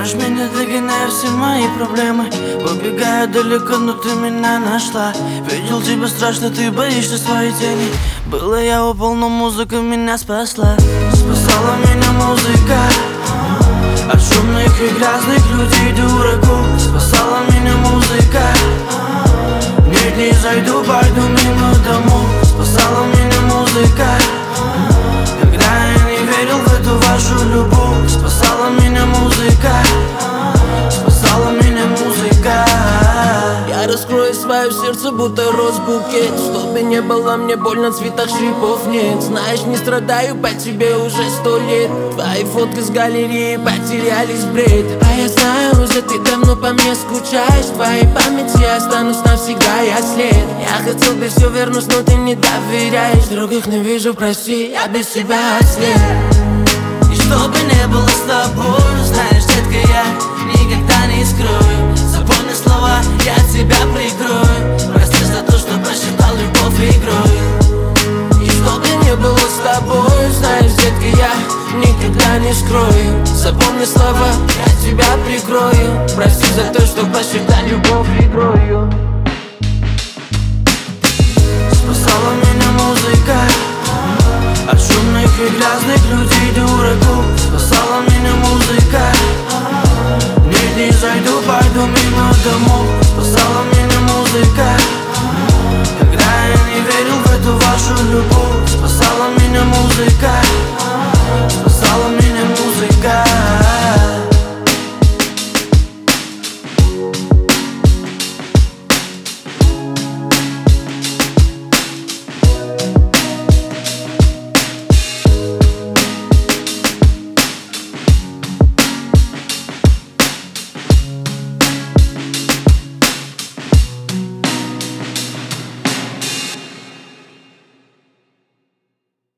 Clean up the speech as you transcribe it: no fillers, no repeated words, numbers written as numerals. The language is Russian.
Знаешь, меня догоняют все мои проблемы. Убегаю далеко, но ты меня нашла. Видел тебя страшно, ты боишься своей тени. Было я упал, но музыка меня спасла. Спасала меня музыка от шумных и грязных людей, дураков. Спасала меня музыка. Нет, не зайду, пойду мимо домов. Спасала меня музыка, когда я не верил в эту вашу любовь. Спасала меня музыка. Спасала меня музыка. Я раскрою свое сердце, будто розбукет. Чтобы не было мне больно, в цветах шипов нет. Знаешь, не страдаю по тебе уже 100 лет. Твои фотки с галереи потерялись в бред. А я знаю, уже ты давно по мне скучаешь. В твоей памяти я останусь навсегда, я след. Я хотел бы все вернуть, но ты не доверяешь. Других не вижу, прости, я без тебя ослеп. И что бы не было с тобой, знаешь, детка, я никогда не скрою. Запомни слова, я тебя прикрою. Прости за то, что просчитал любовь игрой. И что бы не было с тобой, знаешь, детка, я никогда не скрою. Запомни слова, я тебя прикрою. Прости за то, что просчитал любовь игрою. Спасала меня музыка от шумных и грязных людей, дураков. Спасала меня музыка. Нет, не зайду, пойду мимо домов.